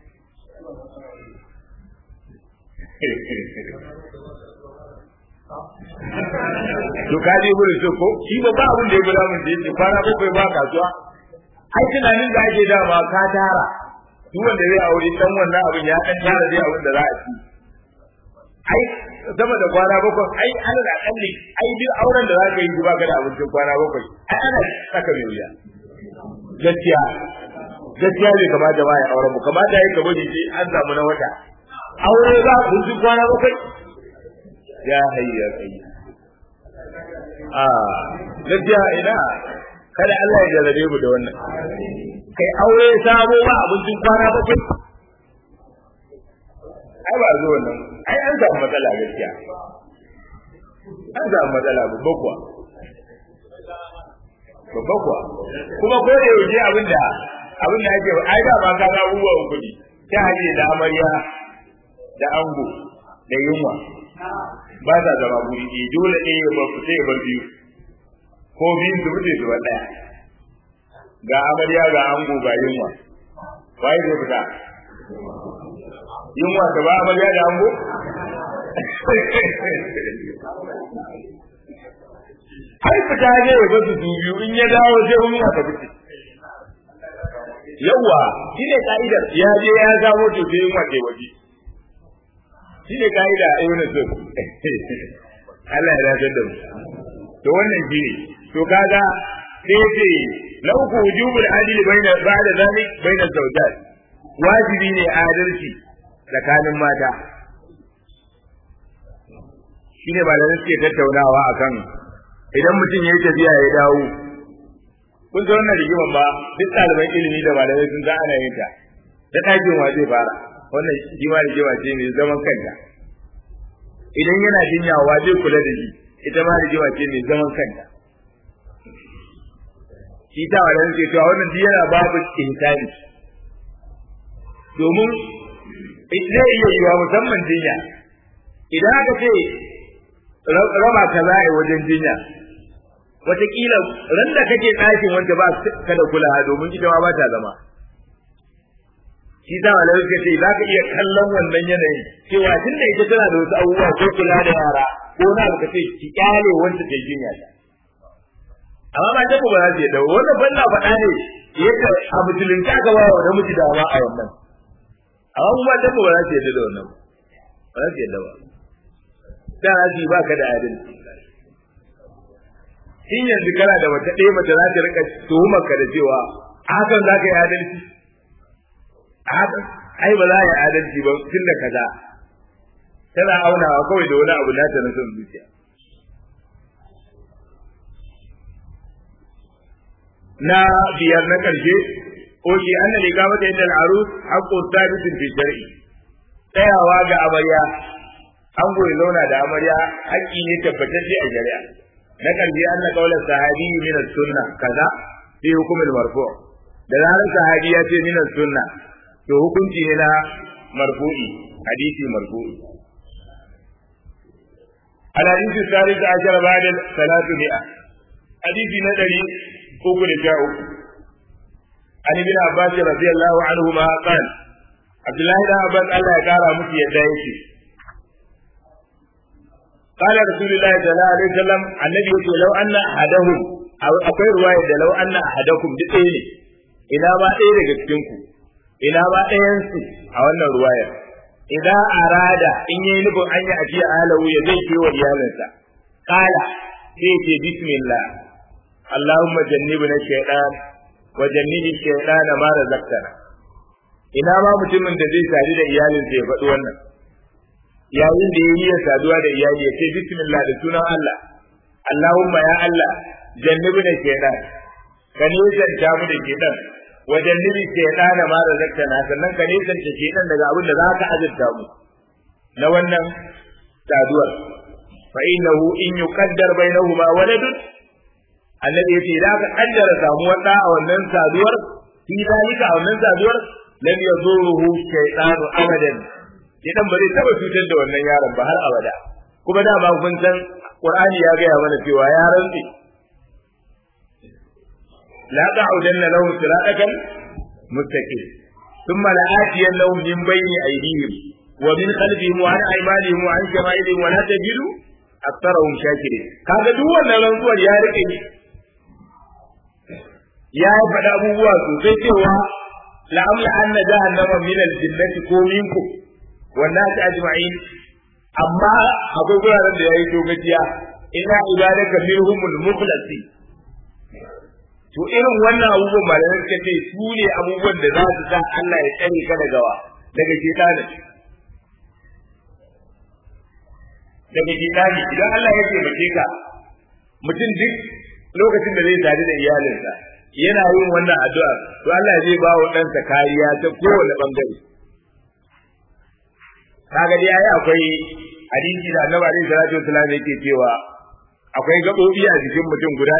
A: to kaje gurin so ko shi ba abin da ya gura mun da yake fara bakwai ba kasuwa ai tunanin da ake dama ka tara duk wanda zai aure dan wannan abin ya dan tara dai abin da za a ci ai sama da kwana bakwai ai ana da kalli ai duk auren da za ka yi ba ka da abincin kwana bakwai ai ana saka mai wuya gaskiya ne kamata ba ya auren mu kamata yayi gaba ji an samu na wata aure ba ku ji kwana bakwai ya hayya kai gaskiya ina kada Allah ya jarabe mu da wannan kai aure sabo ba abincin kwana bakwai ai ba zo wannan ai an samu matsala gaskiya an samu matsala babba kuwa kuma ko da yaushe abinda ake ai da ba ka ga abubuwa uku ne ta haje da amarya da ango da yunwa ba za zama guri dole ne ya bar sai bar biyu ko biyu su wuce su daya ga amarya ga ango ga yunwa wai zai fita yunwa ta ba amarya da ango har fita ne ya basu su biyu in ya dawo sai yunwa ta fice yawa shine ka'idar ya je ya samu to sai yunwa ta waje shine ka'ida a yau na so Allah ya rajar da mu to wannan shine to kaga sai ce lau ku wujubul adli baina ba'da zalik baina zawjat wajibi ne adalci tsakanin mata shine malamai suke tattaunawa akan idan mutum yayi tafiya ya dawo kun ga wannan rigiman ba duk ɗaliban ilimi da malamai sun san ana yin ta da ɗakin wa zai fara wannan rigima ce mai zaman kanta idan yana jinyawa zai kula da shi ita ma rigima ce mai zaman kanta shi ta malamai suke cewa wannan duk yana babu insani domin zai iya yiwa musamman jinya idan aka ce raba kaza a wajen jinya wataƙila ran da kake ɗakin wanda ba ka da kulawa domin ita ma ba ta zama shi ta malamai suka ce za ka iya kallon wannan yanayin cewa tun da ita tana da wasu abubuwa ko kula da yara ko na ka ce ki kyale wanda ta jinya ta amma ba ta ba za su yadda wannan ban na faɗa ne yadda a musulunci aka ba wa namiji dama a wannan amma kuma ta ba za su yadda da wannan ba za su yadda ba ta raji ba ka da adalci in yanzu kana da wata ɗaya mace za ta rika tuhumar ka da cewa hakan za ka yi adalci hakan ai ba za a yi adalci ba tun da kaza tana aunawa kawai da wani abu nata na son zuciya na biyar na ƙarshe oke an da liga mata yadda al'arus haƙƙo sabitin fi shar'i tsayawa ga amarya an goyi zauna da amarya haƙƙi ne tabbatacce a shari'a na ƙarshe an na kaular sahabi min sunna kaza fi hukumul marfu da zarar sahabi ya ce min sunna to hukunci ne na marfu'i hadisi marfu'i al-hadith al-thalith ashar ba'da 300 hadisi na 313 an ibn abbas radiyallahu anhu ma qala abdullahi da abbas Allah ya kara musu yadda yake قال رسول الله صلى الله عليه وسلم النبي يقول لو أن أحدهم أو أقول رواية لو أن أحدكم بإيه إلى ما إيه لجسكنكم إلى ما إنسي أو أن رواية إذا أراد إن ينبغ أن يأتي أهله يزيك وإيالنسا قال فيك بسم الله اللهم جنبنا الشيطان وجنب الشيطان ما رزقتنا إلى ما متمن تزيد سعيد إيالنسا يفتوانا yayin da yayi ya saduwa da iyali ya ce bismillah da sunan Allah Allahumma ya Allah jannibna shaytan ka nisanta mu da shaytan wa jannibi shaytan ma razaqtana sannan ka nisanta shaytan daga abin da zaka azurta mu na wannan saduwar fa innahu in yuqaddar bainahuma waladun annabi yace idan ka kaddara samuwar da a wannan saduwar fi zalika a wannan saduwar lam yazuruhu shaytanu abadan idan ba zai taba cutar da wannan yaron ba har abada kuma da ba kun san Qur'ani ya ga mana cewa yaron ne la ta'udanna lahu siratan mustaqim thumma la'atiyannahum min bayni aydihim wa min khalfihim wa an aymanihim wa an shama'ilihim wa la tajidu aktharahum shakirin kaga duk wannan rantsuwar ya rike ni ya faɗa abubuwa sosai cewa la'amla anna jahannama min al-jinnati ko minkum wannan ta ajma'in amma akwai guraren da yayi to gajiya ina ibadaka minhumul mukhlasin to irin wannan abubuwan malamai suka ce su ne abubuwan da za su sa Allah ya tsare ka daga shaytani idan Allah ya taimake ka mutum duk lokacin da zai sadu da iyalinsa yana yin wannan addu'a to Allah zai ba wa ɗansa kariya ta kowane bangare kaga dai ai akwai hadisi da Annabi alaihi salatu wasallam yake cewa akwai gabobi a jikin mutum guda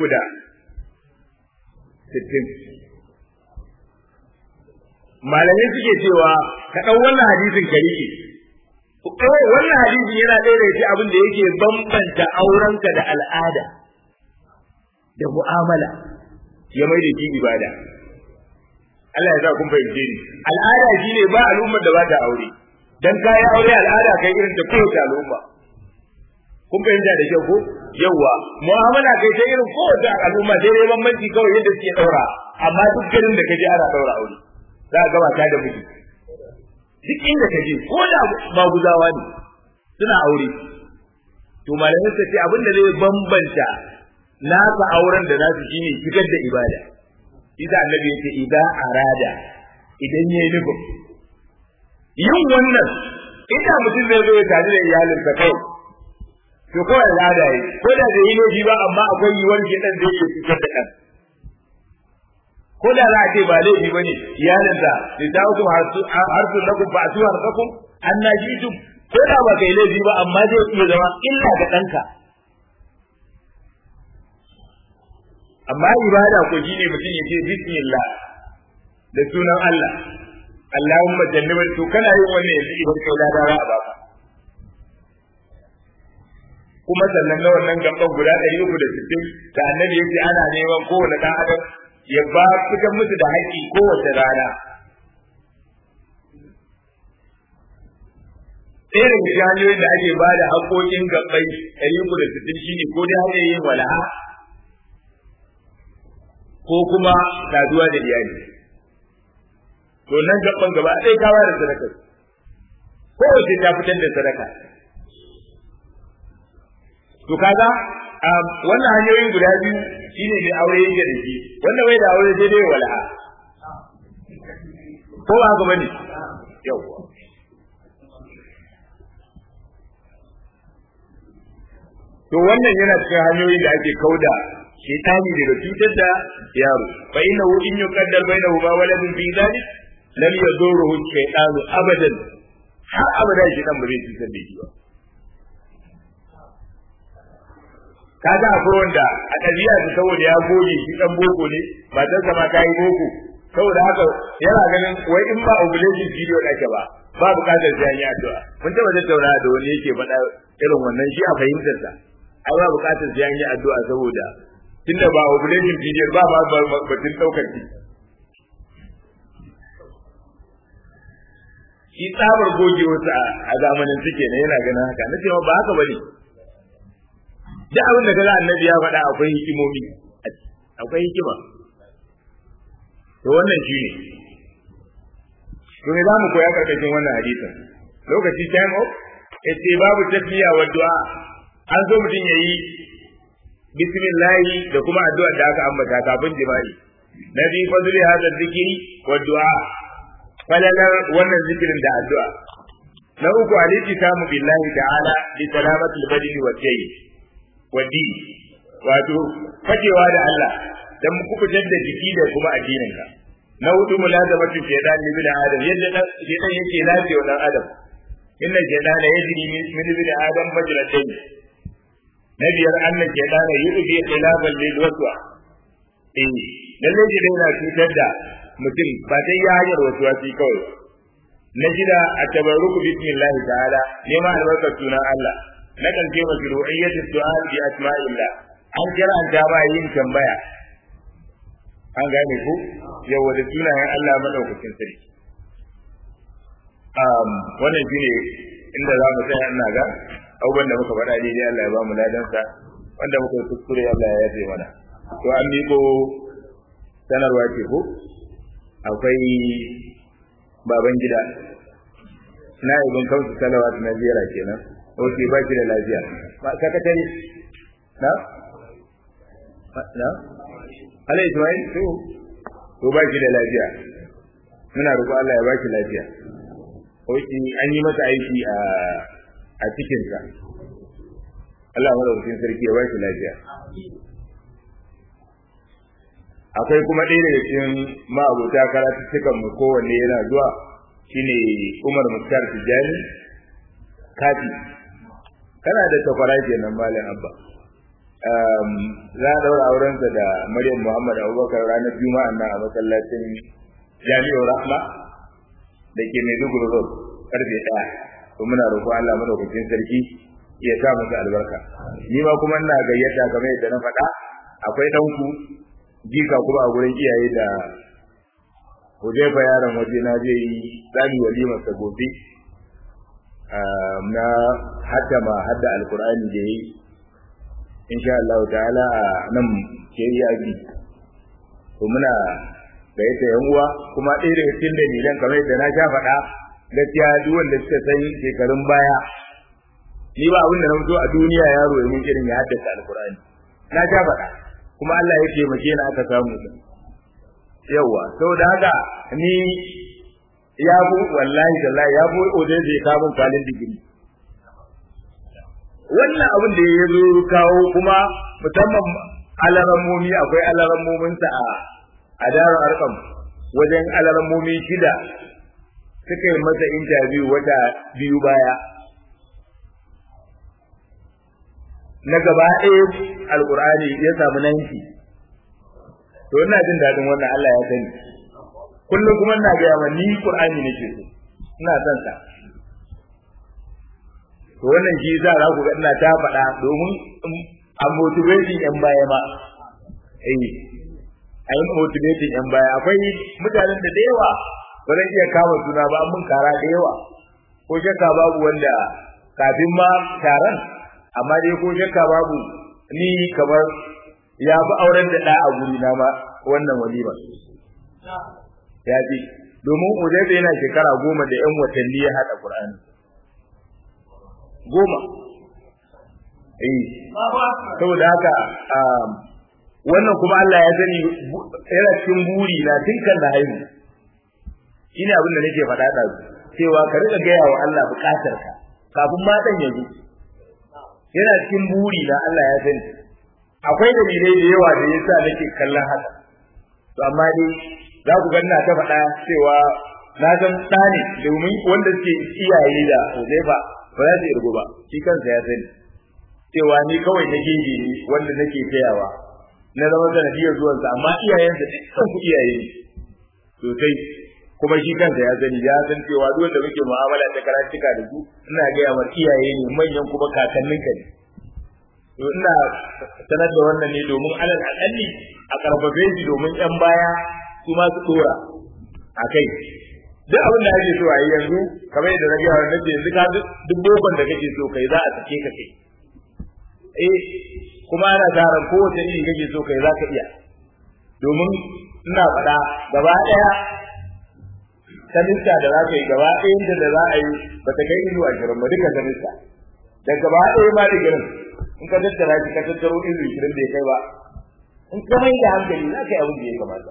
A: 360 malamai suke cewa ka dau wannan hadisin ka rike wannan hadisi yana ɗaya da shi abin da yake bambanta aurenka da al'ada da mu'amala ya mai da shi ibada Allah ya sa kun fahimce ni al'ada shine ba al'ummar da ba ta aure dan kai aure al'ada kai irin ta kowace al'umma kun fahimta da kyau ko yawa mu'amala kai ta irin kowace al'umma sai dai bambanci kawai yadda suke daura amma duk garin da kaje ana daura aure za ka gaba ta da miji duk inda kaje ko da maguzawa ne suna aure to malamai su ce abin da zai bambanta nasa auren da nasu shine shigar da ibada idan annabi yake idan arada idan yayi nufin yin wannan idan mutum zai zo ya tare da iyalinsa kai to kawai al'ada yi ko da zai yi laifi ba amma akwai yiwuwar shi dan zai iya shigar da kan ko da za a ce ba laifi bane iyalinsa da ta hukum harsun lakum fa atu harsakum annajitum ko da ba kai laifi ba amma zai iya zama illa ga danka amma ibada ko shine mutum ya ce bismillah da sunan Allah Allahumma jannibal to kana yin wannan yanzu idan kai da dara a baka kuma sannan na wannan gaban guda 360 da annabi yake ana neman kowane dan adam ya ba fitan musu da haƙi kowace rana irin hanyoyin da ake ba da haƙoƙin gabbai 360 shine ko dai hanyar yin wala'a ko kuma saduwa da iyali to nan gaban gaba ɗaya ka bayar da sadaka ko wace ta fitar da sadaka to kaga wannan hanyoyin guda biyu shine mai aure yake da shi wanda bai da aure sai dai wala'a ko ba haka bane yawa to wannan yana cikin hanyoyin da ake kauda shaytani daga cutar da yaro fa innahu in yuqaddar bainahu ma waladun fi dhalik lam yaduruhu shaytanu abadan har abada shi dan ba zai cutar da shi ba kaga akwai wanda a ɗabi'a su saboda ya goge shi dan boko ne ba dan sama ta yi boko saboda haka yana ganin wai in ba ovulation video da ake ba bukatar sai an yi addu'a mun taba tattauna da wani yake faɗa irin wannan shi a fahimtar sa ai ba bukatar sai an yi addu'a saboda tunda ba ovulation video ba batun daukar shi shi tsabar gogewarsa a zamanin suke ne yana ganin haka na cewa ba haka bane da abin da kaga annabi ya faɗa akwai hikimomi akwai hikima to wannan shine to ne zamu koya karkashin wannan hadisin lokaci time up yace babu tasbiya wa du'a an zo mutum yayi bismillah da kuma addu'a da aka ambata kafin jima'i nabi fadli hada zikri wa du'a falalar wannan zikirin da addu'a na uku aliki samu billahi ta'ala bi salamatul badani wa jayi wadi wato fakewa da Allah dan ku fitar da jiki da kuma addinin ka na hudu mulazamatu shaytan li bil adam yadda shaytan yake lafiya dan adam inna shaytana yajri min bil adam majratayn na biyar annan shaytana yu'ti khilafan lil waswa lalle shi yana cutar da mutum ba dai ya hanyar waswasi kawai na shida a tabarruku bismillahi ta'ala nema albarkar sunan Allah na kalke mashru'iyyat ad-du'a bi asma'illah an karanta ba yin tambaya an gane ku yawa da sunayen Allah madaukakin sarki wannan shine inda za mu tsaya ina ga abubuwan da muka faɗa daidai Allah ya ba mu ladansa wanda muka kuskure Allah ya yafe mana to an miko sanarwa ce ko akwai baban gida na ibn kansu salawat na ziyara kenan oke ba shi da lafiya ba sakatare na Allah Ismail to ba shi da lafiya muna roƙo Allah ya ba shi lafiya oke an yi masa aiki a cikin sa Allah madaukakin sarki ya ba shi lafiya akwai kuma ɗaya daga cikin ma'abota karatuttukan mu kowanne yana zuwa shine Umar Muktar Tijani kafi kana da tafara kenan malam Abba za a daura aurensa da Maryam Muhammad Abubakar ranar Juma'a nan a masallacin Jami'ar Rahma da ke Maiduguri Road karfe 1 to muna roƙo Allah madaukakin sarki ya sa masa albarka ni ma kuma ina gayyata kamar yadda na faɗa akwai danku jika kuma a gurin iyaye da Hudayfa yaron waje na zai yi tsani walimar sa gobe na hadda alqur'ani da yi insha Allah ta'ala nan ke yi abi to muna gayyata yan uwa kuma ɗaya daga cikin dalilan kamar yadda na sha faɗa gaskiya duk wanda suka san shekarun baya ni ba abin da na fito a duniya yaro ya mun irin ya haddace alqur'ani na sha faɗa kuma Allah ya taimake ni aka samu din yawa saboda haka ni ya bu wallahi tallahi ya bu ode zai kawo kalin digiri wannan abin da ya zo kawo kuma musamman alarammomi akwai alarammomin sa a darar arkam wajen alarammomi 6 suka yi masa interview wata 2 baya na gaba ɗaya alƙur'ani ya samu nanki to ina jin daɗin wannan Allah ya sani kullum kuma ina ga yawa ni Qur'ani nake so ina son sa to wannan shi za ku ga ina ta faɗa domin a motivation yan baya ma ai motivation yan baya akwai mutanen da yawa ba zan iya kama suna ba mun kara da yawa ko shakka babu wanda kafin ma taron amma dai ko shakka babu ni kamar ya fi auren da ɗa a guri na ma wannan walima ya ji domin Udayda yana shekara 10 da 'yan watanni ya haɗa Qur'ani 10 saboda haka wannan kuma Allah ya sani yana cikin buri na tinkan da haihu shine abin da nake faɗa da cewa ka riga gaya wa Allah bukatarka kafin ma dan ya zo yana cikin buri na Allah ya sani akwai dalilai da yawa da yasa nake kallon haka to amma dai za ku ganna ta faɗa cewa na san tsani domin wanda suke iyaye da Hudayfa ba za su irgo ba shi kansa ya sani cewa ni kawai na gege ne wanda nake tayawa na zama sanadiyar zuwansa amma iyayensa dukkan ku iyaye ne sosai kuma shi kansa ya sani ya san cewa duk wanda muke mu'amala da karatuka da su ina ga yamar iyaye ne manyan kuma kakanninka ne to ina sanar da wannan ne domin alal akalli a karfafe shi domin yan baya su ma su dora akai duk abin da ake so a yi yanzu kamar yadda na gaya wannan yanzu ka duk bokon da kake so kai za a sake ka kai kuma ana taron kowace iri kake so kai za ka iya domin ina faɗa gaba ɗaya sanista da za ka yi gaba ɗayan da za a yi ba ta kai ido 20 ba duka sanista da gaba ɗaya ma da girin in ka tattara shi ka tattaro ido 20 bai kai ba in ka mai da hankali za ka yi abin da ya kamata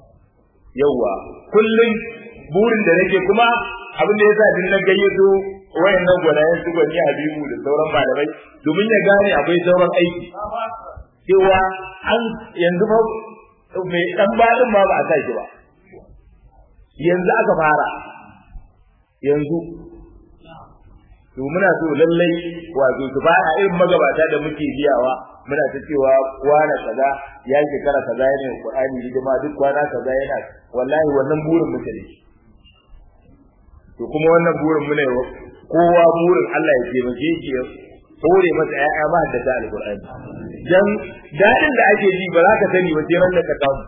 A: yawwa kullum burin da nake kuma abin da yasa din na gayyato wayannan gwanayen su gwani Habibu da sauran malamai domin ya gane akwai sauran aiki cewa an yanzu ba mai dan badin ma ba a sai ba yanzu aka fara yanzu to muna so lallai wato su fara irin magabata da muke biyawa muna ta cewa kwana kaza ya shekara kaza yana Qur'ani hidima duk kwana kaza yana wallahi wannan burin muke da shi to kuma wannan burin mu ne kowa burin Allah ya taimake shi ya hore masa ƴaƴa ma da Al-Qur'ani dan dadin da ake ji ba za ka sani ba sai ran da ka samu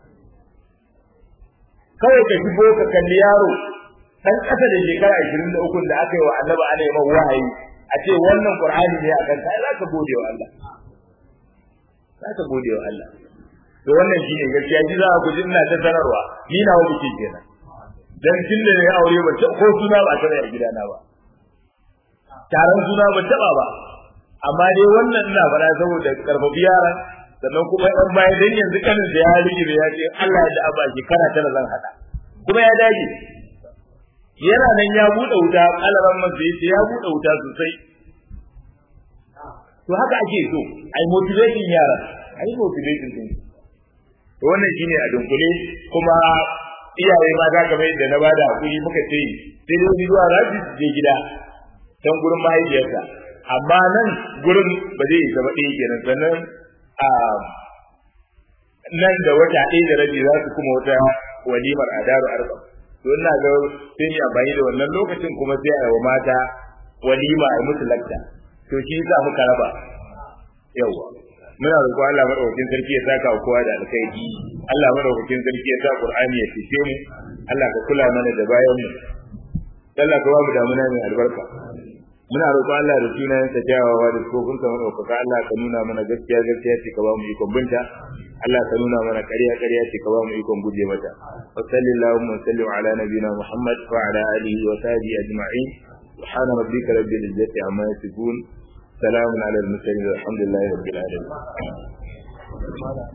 A: kawai ka shigo ka kalli yaro dan kasa da shekara 23 da aka yi wa Annabi ana yi wahayi a ce wannan Qur'ani ne akan kai za ka gode wa Allah za ka gode wa Allah to wannan shine gaskiya ji za ku ji ina ta sanarwa ni na wa muke kenan dan tun da ya aure ba ko suna ba ta a gidana ba taron suna ba taba ba amma dai wannan ina fara saboda karfafi yaran sannan kuma dan bayan dan yanzu kanin da ya rige ya ce Allah ya da aba shekara tana zan hada kuma ya dage yana nan ya bude wuta kalaran manzo yace ya bude wuta sosai to haka ake so ai motivation yara ai motivation din to wannan shine a dunkule kuma iyaye ma za ka mai da na bada hakuri muka ce sai dai zuwa raji je gida dan gurin mahaifiyarsa amma nan gurin ba zai zama ɗaya kenan sannan a nan da wata ɗaya da rabi za su kuma wata walimar adaru arba to ina ga sai ni amfani da wannan lokacin kuma sai a yi wa mata walima a musu lakta to shi yasa muka raba yawa muna roƙon Allah madaukakin sarki ya saka kowa da alkhairi Allah madaukakin sarki ya sa Qur'ani ya fice mu Allah ka kula mana da bayan mu Allah ka ba mu damuna mai albarka muna roƙon Allah da sunayen sa kyawawa da kofin sa madaukaka Allah ka nuna mana gaskiya gaskiya ce ka ba mu ikon binta Allah ka nuna mana ƙarya ƙarya ce ka ba mu ikon guje mata wa sallallahu wa sallim ala nabiyina Muhammad wa ala alihi wa sahbihi ajma'in subhana rabbika rabbil izzati amma yasifun salamun ala al mursalin walhamdulillahi rabbil alamin